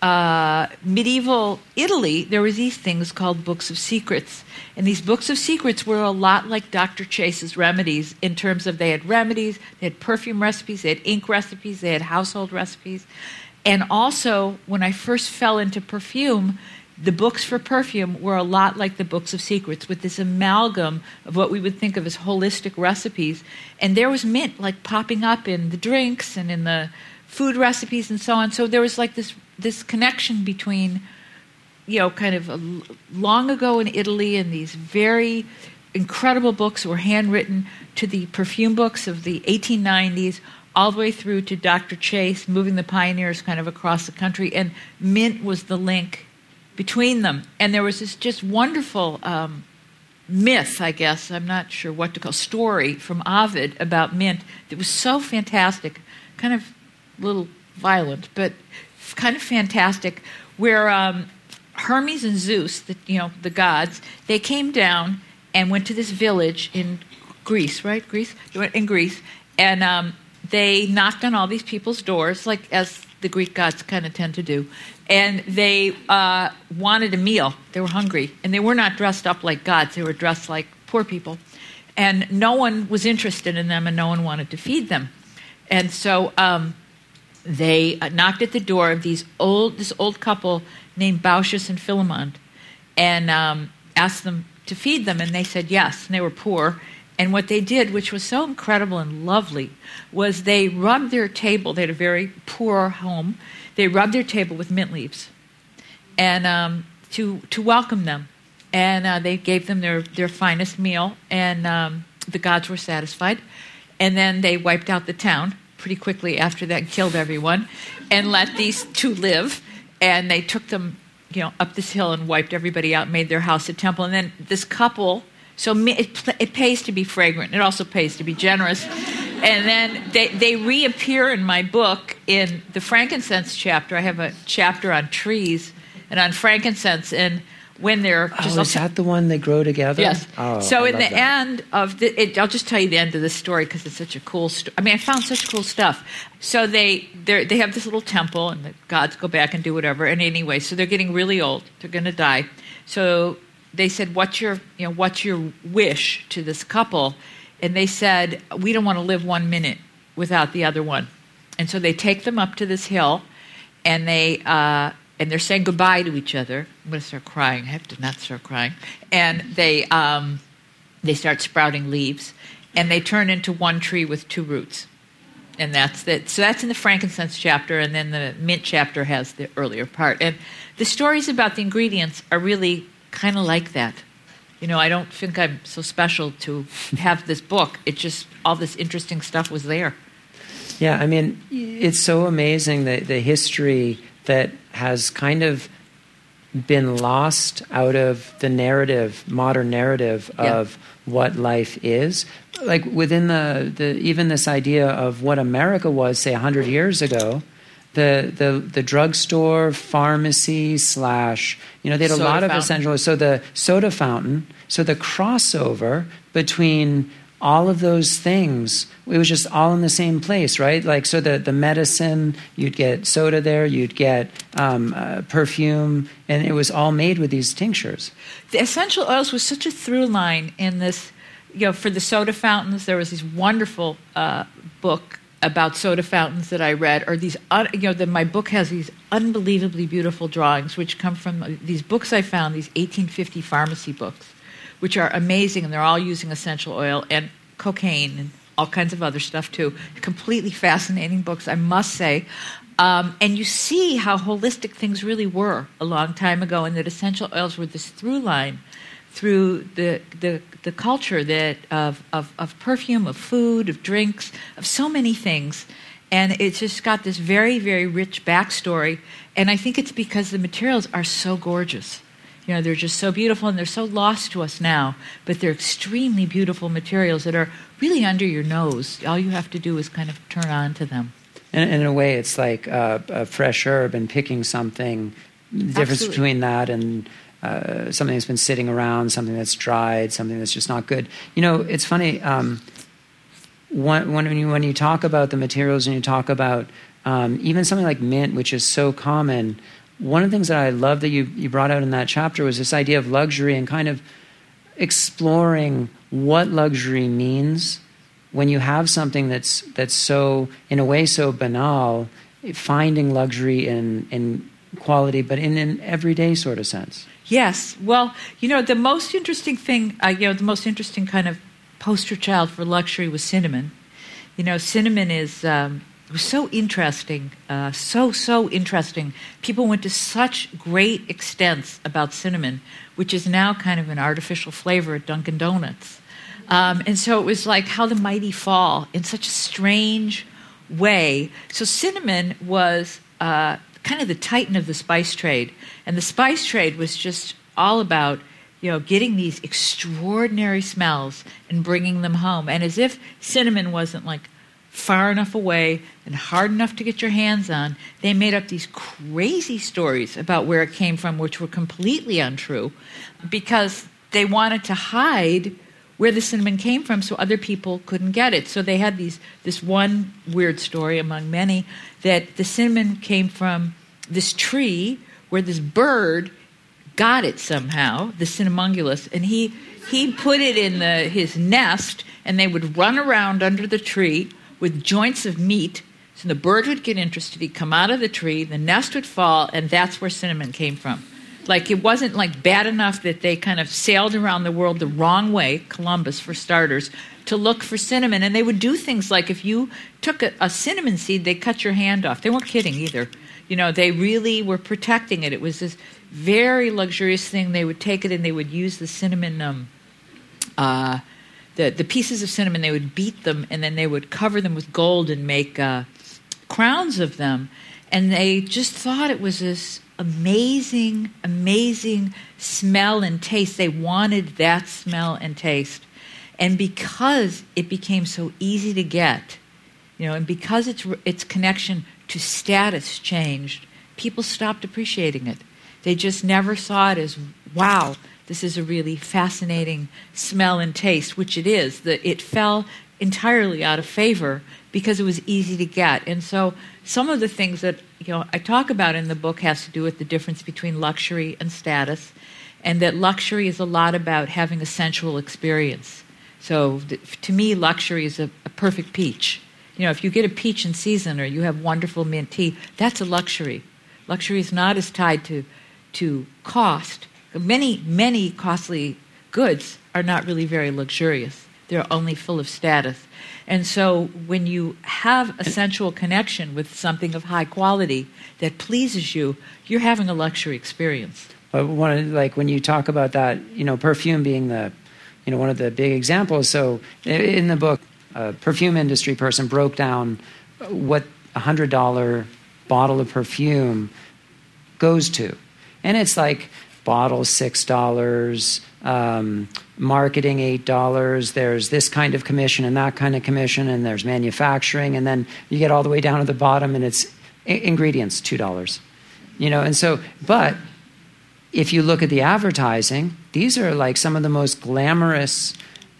uh, medieval Italy, there were these things called books of secrets. And these books of secrets were a lot like Doctor Chase's remedies in terms of they had remedies, they had perfume recipes, they had ink recipes, they had household recipes. And also, when I first fell into perfume, the books for perfume were a lot like the books of secrets, with this amalgam of what we would think of as holistic recipes. And there was mint like popping up in the drinks and in the food recipes and so on. So there was like this this connection between, you know, kind of a, long ago in Italy, and these very incredible books were handwritten, to the perfume books of the eighteen nineties, all the way through to Doctor Chase, moving the pioneers kind of across the country. And mint was the link between them. And there was this just wonderful um, myth, I guess, I'm not sure what to call, story from Ovid about mint that was so fantastic, kind of a little violent, but kind of fantastic, where um, Hermes and Zeus, the, you know, the gods, they came down and went to this village in Greece, right? Greece? In Greece. And um, they knocked on all these people's doors, like as the Greek gods kind of tend to do. And they uh, wanted a meal. They were hungry. And they were not dressed up like gods. They were dressed like poor people. And no one was interested in them, and no one wanted to feed them. And so um, they uh, knocked at the door of these old, this old couple named Baucis and Philemon, and um, asked them to feed them. And they said yes. And they were poor. And what they did, which was so incredible and lovely, was they rubbed their table. They had a very poor home. They rubbed their table with mint leaves, and um, to to welcome them. And uh, they gave them their, their finest meal, and um, the gods were satisfied. And then they wiped out the town pretty quickly after that, and killed everyone, and let these two live. And they took them, you know, up this hill and wiped everybody out, made their house a temple. And then this couple. So it, it pays to be fragrant. It also pays to be generous. And then they, they reappear in my book in the frankincense chapter. I have a chapter on trees and on frankincense. And when they're just... Oh, is that the one they grow together? Yes. Oh, so I in the that. end of the... It, I'll just tell you the end of the story because it's such a cool story. I mean, I found such cool stuff. So they they have this little temple, and the gods go back and do whatever. And anyway, so they're getting really old. They're going to die. So... they said, what's your, you know, what's your wish to this couple? And they said, we don't want to live one minute without the other one. And so they take them up to this hill, and they uh, and they're saying goodbye to each other. I'm going to start crying. I have to not start crying. And they um, they start sprouting leaves, and they turn into one tree with two roots. And that's it. So that's in the frankincense chapter, and then the mint chapter has the earlier part. And the stories about the ingredients are really kind of like that. You know, I don't think I'm so special to have this book. It just, all this interesting stuff was there. Yeah, I mean, it's so amazing that the history that has kind of been lost out of the narrative, modern narrative of yeah. what life is. Like within the, the, even this idea of what America was, say, one hundred years ago, The the the drugstore, pharmacy slash, you know, they had a soda lot fountain. of essential. So the soda fountain, so the crossover between all of those things, it was just all in the same place, right? Like, so the, the medicine, you'd get soda there, you'd get um, uh, perfume, and it was all made with these tinctures. The essential oils was such a through line in this, you know, for the soda fountains, there was this wonderful uh, book about soda fountains that I read, or these, uh, you know, that my book has these unbelievably beautiful drawings, which come from these books I found, these eighteen fifty pharmacy books, which are amazing, and they're all using essential oil and cocaine and all kinds of other stuff too. Completely fascinating books, I must say. Um, and you see how holistic things really were a long time ago, and that essential oils were this through line through the the, the culture that of, of, of perfume, of food, of drinks, of so many things. And it's just got this very, very rich backstory. And I think it's because the materials are so gorgeous. You know, they're just so beautiful, and they're so lost to us now. But they're extremely beautiful materials that are really under your nose. All you have to do is kind of turn on to them. And in a way, it's like uh, a fresh herb and picking something. The difference Absolutely. between that and uh, something that's been sitting around, something that's dried, something that's just not good. You know, it's funny, um, when, when, you, when you talk about the materials and you talk about um, even something like mint, which is so common, one of the things that I love that you, you brought out in that chapter was this idea of luxury and kind of exploring what luxury means when you have something that's that's so, in a way, so banal, finding luxury in, in quality, but in an everyday sort of sense. Yes. Well, you know, the most interesting thing, uh, you know, the most interesting kind of poster child for luxury was cinnamon. You know, cinnamon is um, was so interesting, uh, so, so interesting. People went to such great extents about cinnamon, which is now kind of an artificial flavor at Dunkin' Donuts. Um, and so it was like how the mighty fall in such a strange way. So cinnamon was uh, kind of the titan of the spice trade. And the spice trade was just all about, you know, getting these extraordinary smells and bringing them home. And as if cinnamon wasn't like far enough away and hard enough to get your hands on, they made up these crazy stories about where it came from, which were completely untrue, because they wanted to hide where the cinnamon came from so other people couldn't get it. So they had these this one weird story among many that the cinnamon came from this tree where this bird got it somehow, the cinnamongulus, and he he put it in the his nest, and they would run around under the tree with joints of meat. So the bird would get interested, he'd come out of the tree, the nest would fall, and that's where cinnamon came from. Like, it wasn't like bad enough that they kind of sailed around the world the wrong way, Columbus for starters, to look for cinnamon. And they would do things like if you took a, a cinnamon seed, they'd cut your hand off. They weren't kidding either. You know, they really were protecting it. It was this very luxurious thing. They would take it and they would use the cinnamon, um, uh, the, the pieces of cinnamon, they would beat them and then they would cover them with gold and make uh, crowns of them. And they just thought it was this amazing, amazing smell and taste. They wanted that smell and taste. And because it became so easy to get, you know, and because its its connection to status changed, people stopped appreciating it. They just never saw it as, wow, this is a really fascinating smell and taste, which it is. That it fell entirely out of favor because it was easy to get. And so some of the things that, you know, I talk about in the book has to do with the difference between luxury and status, and that luxury is a lot about having a sensual experience. So th- to me, luxury is a, a perfect peach. You know, if you get a peach in season or you have wonderful mint tea, that's a luxury. Luxury is not as tied to to cost. Many, many costly goods are not really very luxurious. They're only full of status. And so when you have a sensual connection with something of high quality that pleases you, you're having a luxury experience. But one of, like when you talk about that, you know, perfume being the, you know, one of the big examples. So in the book, a perfume industry person broke down what a hundred dollar bottle of perfume goes to, and it's like bottles six dollars, um, marketing eight dollars. There's this kind of commission and that kind of commission, and there's manufacturing, and then you get all the way down to the bottom, and it's I- ingredients two dollars. You know, and so, but if you look at the advertising, these are like some of the most glamorous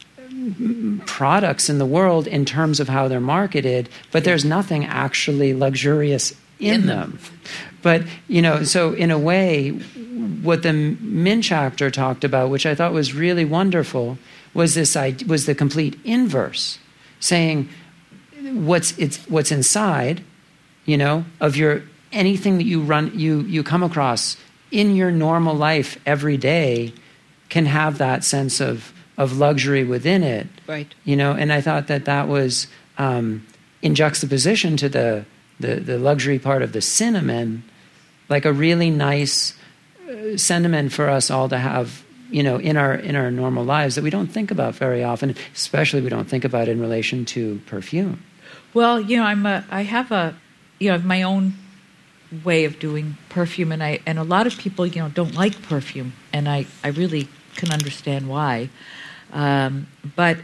products in the world in terms of how they're marketed, but there's nothing actually luxurious in, in them. them. But, you know, so in a way, what the Min chapter talked about, which I thought was really wonderful, was this was the complete inverse, saying what's it's what's inside, you know, of your anything that you run you you come across in your normal life every day can have that sense of of luxury within it, right? You know, and I thought that that was um, in juxtaposition to the, the the luxury part of the cinnamon, like a really nice uh, sentiment for us all to have, you know, in our in our normal lives that we don't think about very often. Especially, we don't think about in relation to perfume. Well, you know, I'm a I have a you know my own way of doing perfume, and I and a lot of people, you know, don't like perfume, and I I really can understand why. Um, but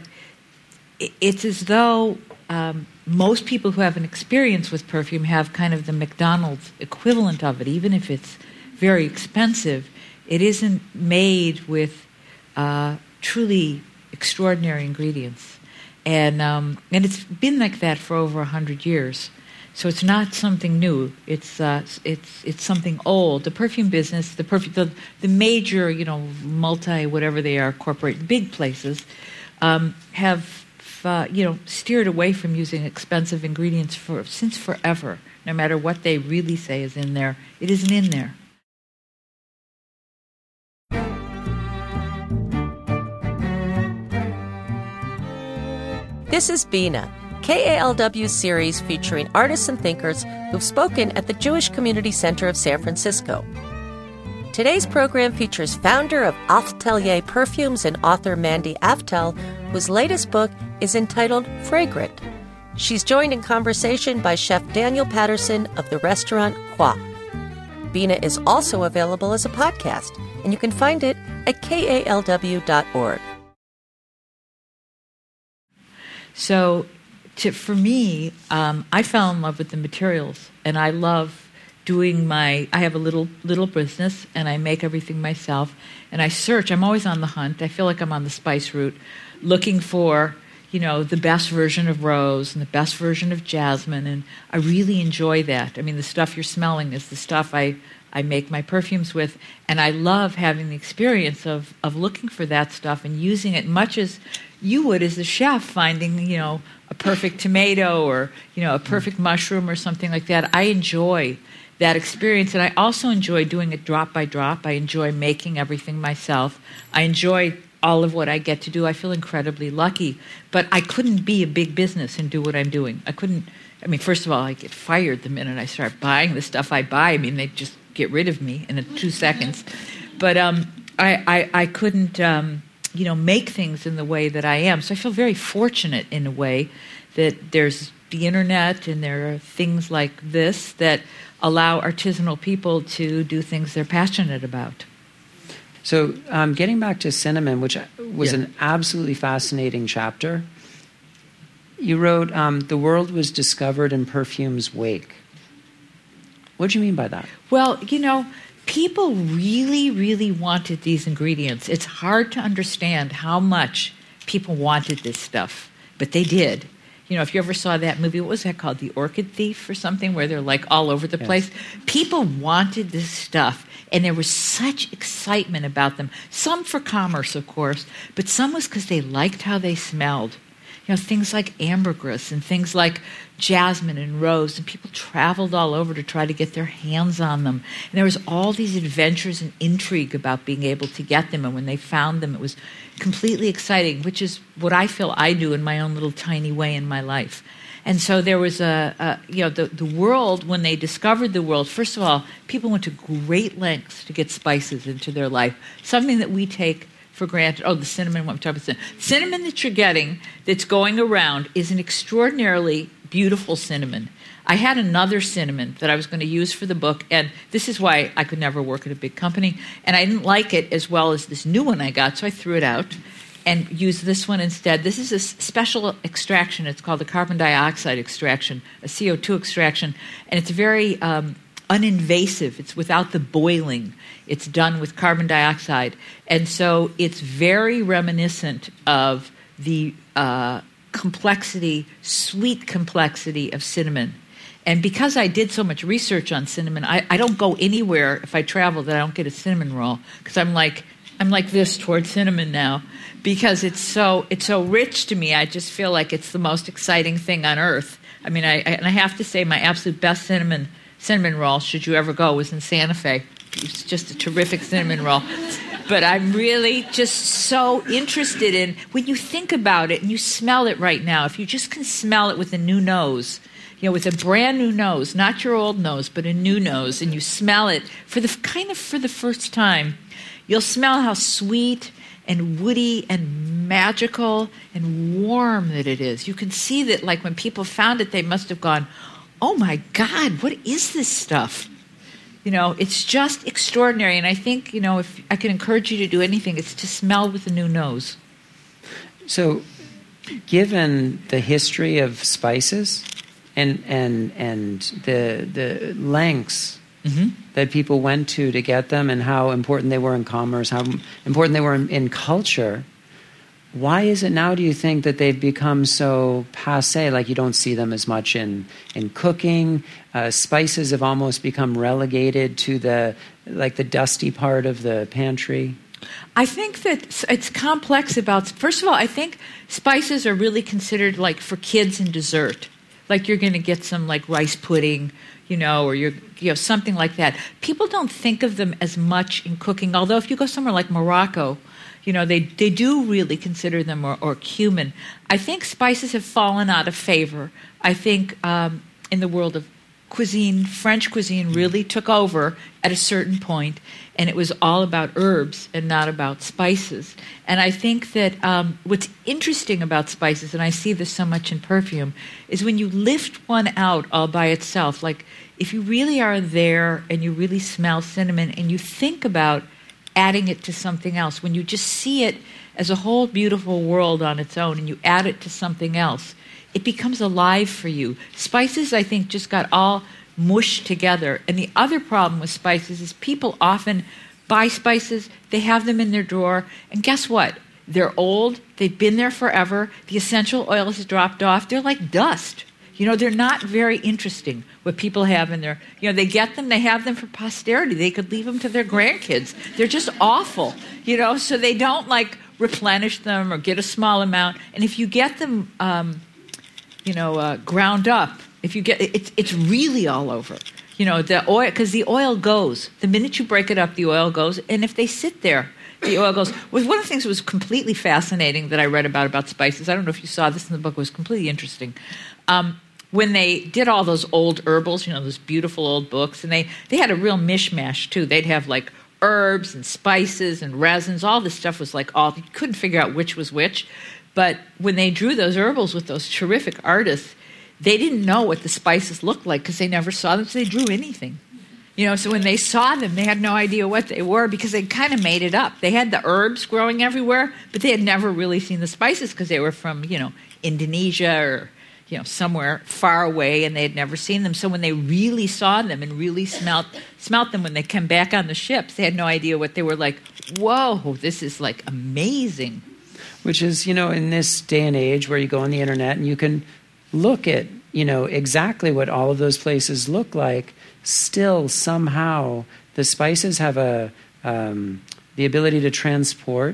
it's as though um, most people who have an experience with perfume have kind of the McDonald's equivalent of it. Even if it's very expensive, it isn't made with uh, truly extraordinary ingredients. And um, and it's been like that for over a hundred years. So it's not something new. It's uh, it's it's something old. The perfume business, the perfume, the, the major, you know, multi whatever they are, corporate big places, um, have uh, you know steered away from using expensive ingredients for since forever. No matter what they really say is in there, it isn't in there. This is Bina, K A L W's series featuring artists and thinkers who've spoken at the Jewish Community Center of San Francisco. Today's program features founder of Atelier Perfumes and author Mandy Aftel, whose latest book is entitled Fragrant. She's joined in conversation by Chef Daniel Patterson of the restaurant Croix. Bina is also available as a podcast, and you can find it at K A L W dot org. So to, for me, um, I fell in love with the materials, and I love doing my, I have a little little business, and I make everything myself, and I search. I'm always on the hunt. I feel like I'm on the spice route, looking for, you know, the best version of rose and the best version of jasmine, and I really enjoy that. I mean, the stuff you're smelling is the stuff I, I make my perfumes with, and I love having the experience of, of looking for that stuff and using it much as you would as a chef finding, you know, a perfect tomato or, you know, a perfect mushroom or something like that. I enjoy that experience, and I also enjoy doing it drop by drop. I enjoy making everything myself. I enjoy all of what I get to do. I feel incredibly lucky, but I couldn't be a big business and do what I'm doing. I couldn't, I mean, first of all, I get fired the minute I start buying the stuff I buy. I mean, they just get rid of me in two seconds. But um, I, I, I couldn't, um, you know, make things in the way that I am. So I feel very fortunate in a way that there's the internet and there are things like this that allow artisanal people to do things they're passionate about. So um, getting back to cinnamon, which was Yeah. an absolutely fascinating chapter, you wrote, um, the world was discovered in perfume's wake. What do you mean by that? Well, you know, people really, really wanted these ingredients. It's hard to understand how much people wanted this stuff, but they did. You know, if you ever saw that movie, what was that called? The Orchid Thief or something, where they're like all over the Yes. place? People wanted this stuff, and there was such excitement about them. Some for commerce, of course, but some was because they liked how they smelled. You know, things like ambergris and things like jasmine and rose, and people traveled all over to try to get their hands on them. And there was all these adventures and intrigue about being able to get them, and when they found them, it was completely exciting, which is what I feel I do in my own little tiny way in my life. And so there was a, a you know, the, the world, when they discovered the world, first of all, people went to great lengths to get spices into their life, something that we take for granted. Oh, the cinnamon, what I'm talking about. Cinnamon. cinnamon that you're getting that's going around is an extraordinarily beautiful cinnamon. I had another cinnamon that I was going to use for the book, and this is why I could never work at a big company, and I didn't like it as well as this new one I got, so I threw it out and used this one instead. This is a special extraction. It's called the carbon dioxide extraction, a C O two extraction, and it's very um, uninvasive. It's without the boiling. It's done with carbon dioxide. And so it's very reminiscent of the uh, complexity, sweet complexity of cinnamon. And because I did so much research on cinnamon, I, I don't go anywhere if I travel that I don't get a cinnamon roll, because I'm like I'm like this towards cinnamon now, because it's so it's so rich to me. I just feel like it's the most exciting thing on earth. I mean, I, I and I have to say, my absolute best cinnamon cinnamon roll, should you ever go, was in Santa Fe. It's just a terrific cinnamon roll. But I'm really just so interested in, when you think about it and you smell it right now, if you just can smell it with a new nose, you know, with a brand new nose, not your old nose, but a new nose, and you smell it for the kind of for the first time, you'll smell how sweet and woody and magical and warm that it is. You can see that, like, when people found it, they must have gone, oh my God, what is this stuff? You know, it's just extraordinary. And I think, you know, if I can encourage you to do anything, it's to smell with a new nose. So, given the history of spices and and and the the lengths mm-hmm. that people went to to get them, and how important they were in commerce, how important they were in, in culture, why is it now, do you think, that they've become so passé? Like you don't see them as much in, in cooking. Uh, spices have almost become relegated to the like the dusty part of the pantry. I think that it's complex about, first of all, I think spices are really considered like for kids and dessert. Like you're going to get some like rice pudding, you know, or you're, you know, something like that. People don't think of them as much in cooking, although if you go somewhere like Morocco, you know, they, they do really consider them, or, or cumin. I think spices have fallen out of favor. I think um, in the world of cuisine, French cuisine really took over at a certain point, and it was all about herbs and not about spices. And I think that um, what's interesting about spices, and I see this so much in perfume, is when you lift one out all by itself, like if you really are there and you really smell cinnamon and you think about adding it to something else, when you just see it as a whole beautiful world on its own and you add it to something else, it becomes alive for you. Spices, I think, just got all mushed together. And the other problem with spices is people often buy spices, they have them in their drawer, and guess what? They're old, they've been there forever, the essential oils have dropped off, they're like dust. You know, they're not very interesting, what people have in their, you know, they get them, they have them for posterity. They could leave them to their grandkids. They're just awful, you know, so they don't like replenish them or get a small amount. And if you get them, um, you know, uh, ground up, if you get, it's it's really all over. You know, the oil, because the oil goes. The minute you break it up, the oil goes. And if they sit there, the oil goes. Was one of the things that was completely fascinating that I read about about spices. I don't know if you saw this in the book. It was completely interesting. Um, when they did all those old herbals, you know, those beautiful old books, and they, they had a real mishmash, too. They'd have, like, herbs and spices and resins. All this stuff was, like, all, you couldn't figure out which was which. But when they drew those herbals with those terrific artists, they didn't know what the spices looked like because they never saw them, so they drew anything. You know, so when they saw them, they had no idea what they were because they kind of made it up. They had the herbs growing everywhere, but they had never really seen the spices because they were from, you know, Indonesia or, you know, somewhere far away, and they had never seen them. So when they really saw them and really smelt smelt them when they came back on the ships, they had no idea what they were like. Whoa, this is like amazing. Which is, you know, in this day and age where you go on the internet and you can look at, you know, exactly what all of those places look like, still somehow the spices have a um, the ability to transport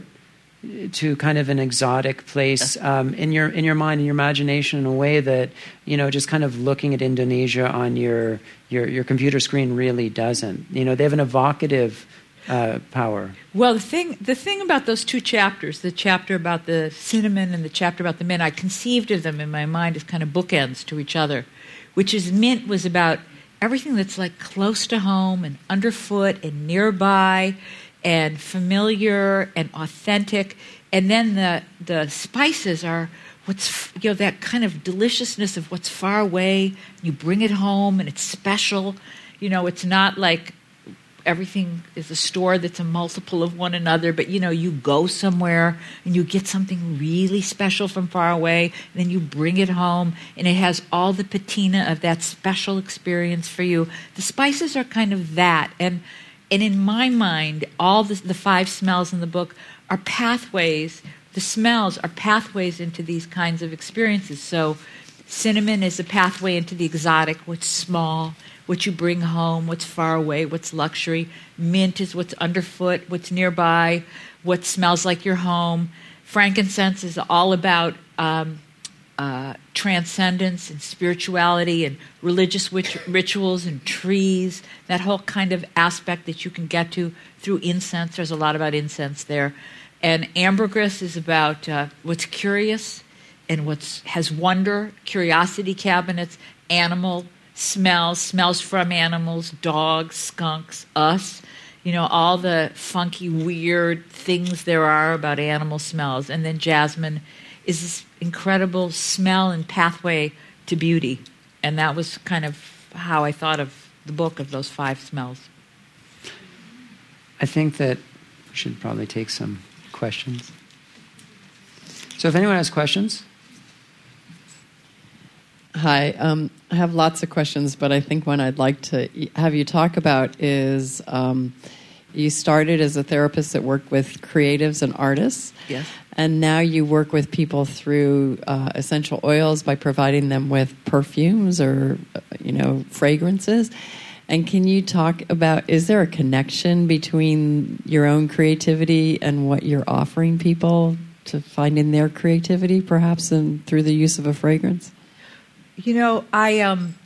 to kind of an exotic place um, in your in your mind, in your imagination, in a way that, you know, just kind of looking at Indonesia on your your, your computer screen really doesn't. You know, they have an evocative uh, power. Well, the thing the thing about those two chapters, the chapter about the cinnamon and the chapter about the mint, I conceived of them in my mind as kind of bookends to each other, which is mint was about everything that's like close to home and underfoot and nearby and familiar and authentic. And then the the spices are what's, you know, that kind of deliciousness of what's far away. You bring it home and it's special. You know, it's not like everything is a store that's a multiple of one another, but, you know, you go somewhere and you get something really special from far away, and then you bring it home, and it has all the patina of that special experience for you. The spices are kind of that. And and in my mind, all the, the five smells in the book are pathways. The smells are pathways into these kinds of experiences. So cinnamon is a pathway into the exotic, what's small, what you bring home, what's far away, what's luxury. Mint is what's underfoot, what's nearby, what smells like your home. Frankincense is all about um, uh, transcendence and spirituality and religious wit- rituals and trees, that whole kind of aspect that you can get to through incense. There's a lot about incense there. And ambergris is about uh, what's curious and what's has wonder, curiosity cabinets, animal smells, smells from animals, dogs, skunks, us, you know, all the funky, weird things there are about animal smells. And then jasmine is this incredible smell and pathway to beauty. And that was kind of how I thought of the book, of those five smells. I think that we should probably take some questions. So if anyone has questions. Hi. Um, I have lots of questions, but I think one I'd like to have you talk about is um, you started as a therapist that worked with creatives and artists. Yes. And now you work with people through uh, essential oils by providing them with perfumes or, you know, fragrances. And can you talk about, is there a connection between your own creativity and what you're offering people to find in their creativity, perhaps in, through the use of a fragrance? You know, I um,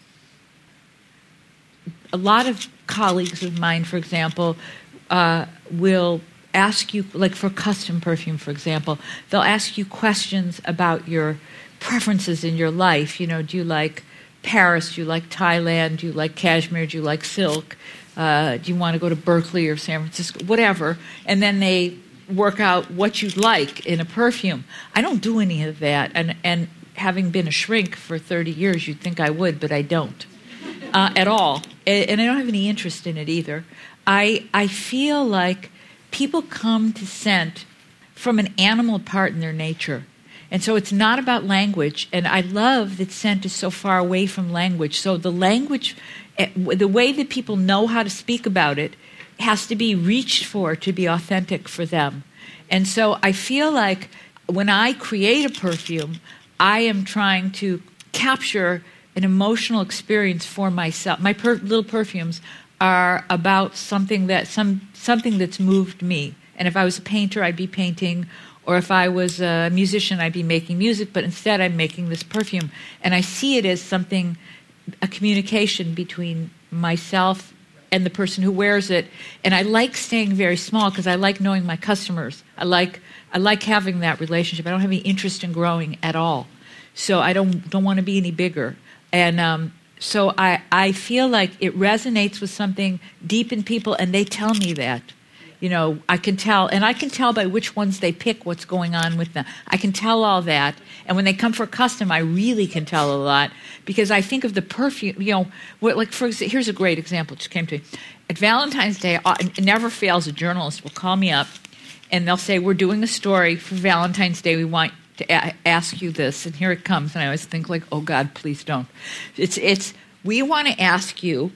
a lot of colleagues of mine, for example, uh, will ask you, like for custom perfume, for example, they'll ask you questions about your preferences in your life. You know, do you like Paris? Do you like Thailand? Do you like cashmere? Do you like silk? Uh, do you want to go to Berkeley or San Francisco? Whatever. And then they work out what you'd like in a perfume. I don't do any of that. And, and having been a shrink for thirty years, you'd think I would, but I don't uh, at all. And I don't have any interest in it either. I I feel like people come to scent from an animal part in their nature. And so it's not about language. And I love that scent is so far away from language. So the language, the way that people know how to speak about it has to be reached for to be authentic for them. And so I feel like when I create a perfume, I am trying to capture an emotional experience for myself. My per- little perfumes are about something that some something that's moved me. And if I was a painter, I'd be painting, or if I was a musician, I'd be making music, but instead I'm making this perfume. And I see it as something, a communication between myself and the person who wears it. And I like staying very small because I like knowing my customers. I like I like having that relationship. I don't have any interest in growing at all. So I don't don't want to be any bigger. And um, so I, I feel like it resonates with something deep in people, and they tell me that. You know, I can tell, and I can tell by which ones they pick what's going on with them. I can tell all that. And when they come for custom, I really can tell a lot because I think of the perfume, you know, what, like for example, here's a great example that just came to me. At Valentine's Day, it never fails, a journalist will call me up and they'll say, we're doing a story for Valentine's Day. We want to a- ask you this. And here it comes. And I always think like, oh God, please don't. It's, it's, we want to ask you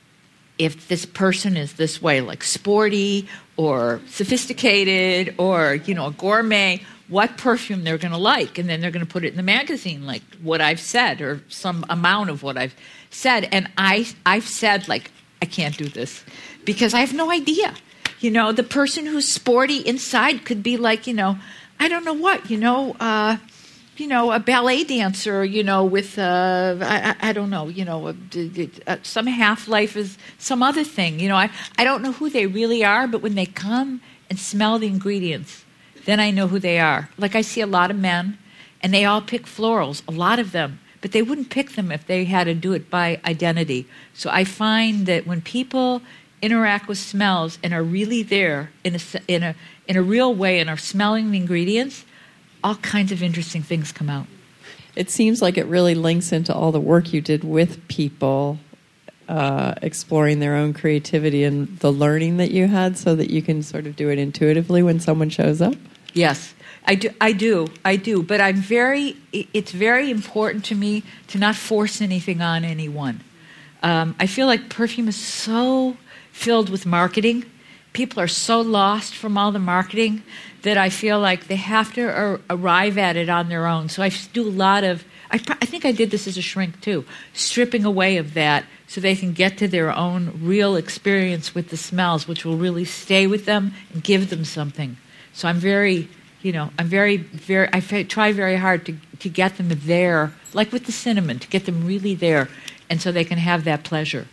if this person is this way, like sporty or sophisticated or, you know, a gourmet, what perfume they're going to like. And then they're going to put it in the magazine, like what I've said or some amount of what I've said. And I, I've said, like, I can't do this because I have no idea. You know, the person who's sporty inside could be like, you know, I don't know what, you know, uh, you know, a ballet dancer, you know, with, uh, I, I don't know, you know, a, a, some half-life is some other thing. You know, I, I don't know who they really are, but when they come and smell the ingredients, then I know who they are. Like I see a lot of men, and they all pick florals, a lot of them, but they wouldn't pick them if they had to do it by identity. So I find that when people interact with smells and are really there in a, in a, in a real way and are smelling the ingredients, all kinds of interesting things come out. It seems like it really links into all the work you did with people, uh, exploring their own creativity and the learning that you had so that you can sort of do it intuitively when someone shows up. Yes, I do. I do. I do. But I'm very, it's very important to me to not force anything on anyone. Um, I feel like perfume is so filled with marketing. People are so lost from all the marketing that I feel like they have to ar- arrive at it on their own. So I do a lot of, I, pr- I think I did this as a shrink too, stripping away of that so they can get to their own real experience with the smells, which will really stay with them and give them something. So I'm very, you know, I'm very, very, I f- try very hard to, to get them there, like with the cinnamon, to get them really there, and so they can have that pleasure.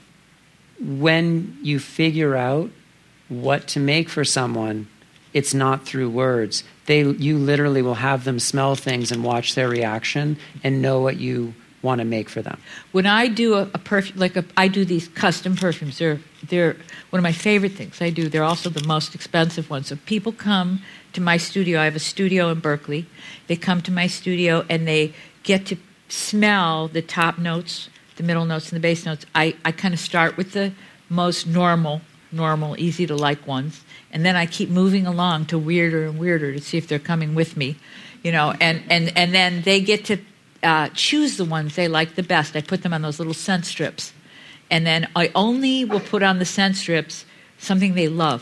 When you figure out what to make for someone, it's not through words. They, you literally will have them smell things and watch their reaction and know what you want to make for them. When I do a, a perfume, like a, I do these custom perfumes, they're, they're one of my favorite things I do. They're also the most expensive ones. So people come to my studio. I have a studio in Berkeley. They come to my studio and they get to smell the top notes, the middle notes, and the base notes. I, I kind of start with the most normal normal, easy-to-like ones. And then I keep moving along to weirder and weirder to see if they're coming with me, you know. And, and, and then they get to uh, choose the ones they like the best. I put them on those little scent strips. And then I only will put on the scent strips something they love.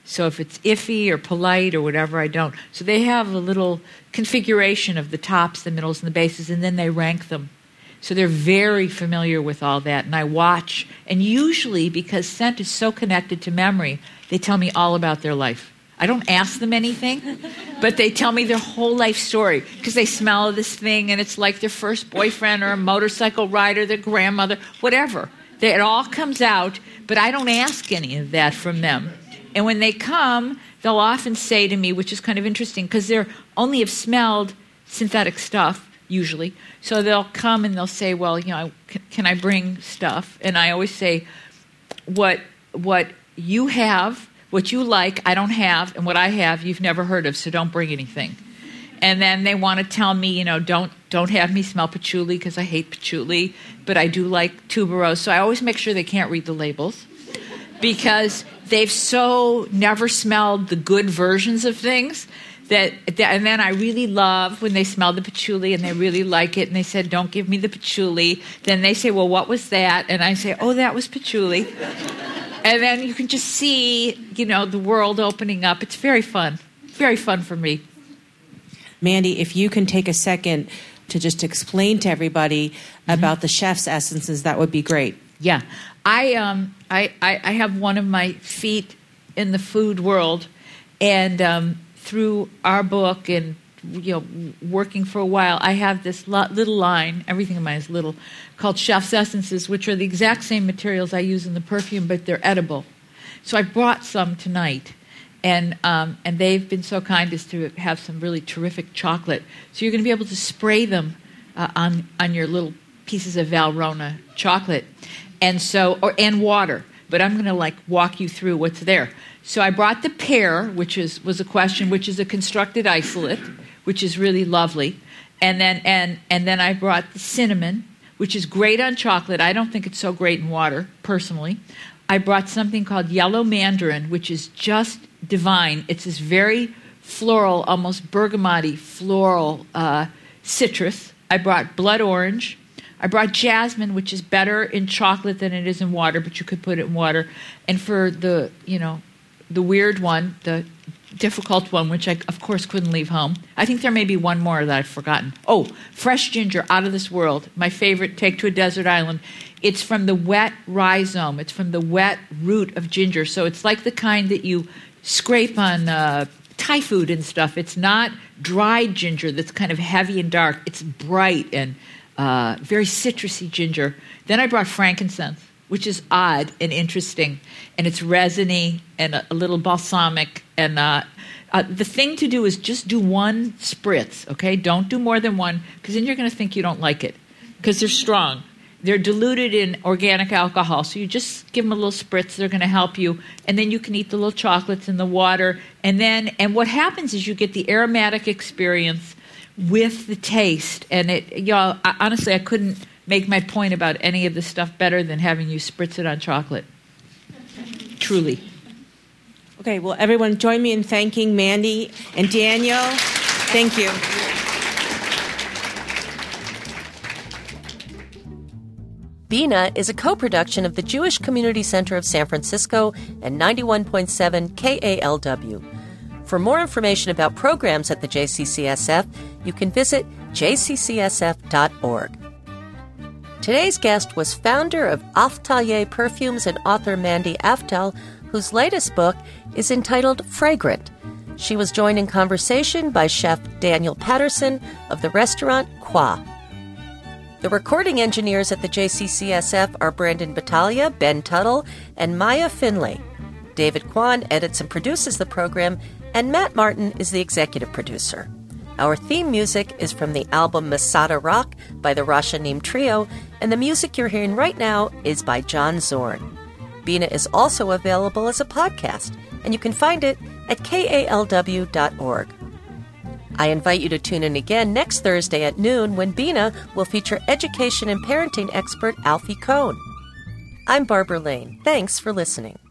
So if it's iffy or polite or whatever, I don't. So they have a little configuration of the tops, the middles, and the bases, and then they rank them. So they're very familiar with all that, and I watch. And usually, because scent is so connected to memory, they tell me all about their life. I don't ask them anything, but they tell me their whole life story because they smell this thing, and it's like their first boyfriend or a motorcycle rider, their grandmother, whatever. They, it all comes out, but I don't ask any of that from them. And when they come, they'll often say to me, which is kind of interesting, because they only have smelled synthetic stuff, usually. So they'll come and they'll say, well, you know, can, can I bring stuff? And I always say, what what you have, what you like, I don't have, and what I have, you've never heard of, so don't bring anything. And then they want to tell me, you know, don't don't have me smell patchouli because I hate patchouli, but I do like tuberose. So I always make sure they can't read the labels because they've so never smelled the good versions of things. That, that, and then I really love when they smell the patchouli and they really like it and they said, don't give me the patchouli. Then they say, well, what was that? And I say, oh, that was patchouli. And then you can just see, you know, the world opening up. It's very fun. Very fun for me. Mandy, if you can take a second to just explain to everybody mm-hmm. about the chef's essences, that would be great. Yeah. I, um, I, I, I have one of my feet in the food world, and um, through our book and, you know, working for a while, I have this little line, everything in mine is little, called Chef's Essences, which are the exact same materials I use in the perfume, but they're edible. So I brought some tonight, and um, and they've been so kind as to have some really terrific chocolate. So you're going to be able to spray them uh, on on your little pieces of Valrhona chocolate, and so or and water. But I'm going to like walk you through what's there. So I brought the pear, which is was a question, which is a constructed isolate, which is really lovely, and then and and then I brought the cinnamon, which is great on chocolate. I don't think it's so great in water, personally. I brought something called yellow mandarin, which is just divine. It's this very floral, almost bergamoty floral uh, citrus. I brought blood orange. I brought jasmine, which is better in chocolate than it is in water, but you could put it in water. And for the, you know, the weird one, the difficult one, which I, of course, couldn't leave home. I think there may be one more that I've forgotten. Oh, fresh ginger, out of this world. My favorite, take to a desert island. It's from the wet rhizome. It's from the wet root of ginger. So it's like the kind that you scrape on uh, Thai food and stuff. It's not dried ginger that's kind of heavy and dark. It's bright and uh, very citrusy ginger. Then I brought frankincense, which is odd and interesting, and it's resiny and a, a little balsamic. And uh, uh, the thing to do is just do one spritz, okay? Don't do more than one, because then you're going to think you don't like it, because they're strong. They're diluted in organic alcohol, so you just give them a little spritz. They're going to help you, and then you can eat the little chocolates in the water. And then, and what happens is you get the aromatic experience with the taste. And it, you know, I, honestly, I couldn't make my point about any of this stuff better than having you spritz it on chocolate. Truly. Okay, well, everyone join me in thanking Mandy and Daniel. Thank you. Bina is a co-production of the Jewish Community Center of San Francisco and ninety-one point seven K A L W. For more information about programs at the J C C S F, you can visit j c c s f dot org. Today's guest was founder of Aftalier Perfumes and author Mandy Aftel, whose latest book is entitled Fragrant. She was joined in conversation by Chef Daniel Patterson of the restaurant Qua. The recording engineers at the J C C S F are Brandon Battaglia, Ben Tuttle, and Maya Finley. David Kwan edits and produces the program, and Matt Martin is the executive producer. Our theme music is from the album Masada Rock by the Rashanim Trio, and the music you're hearing right now is by John Zorn. Bina is also available as a podcast, and you can find it at k a l w dot org. I invite you to tune in again next Thursday at noon when Bina will feature education and parenting expert Alfie Cohn. I'm Barbara Lane. Thanks for listening.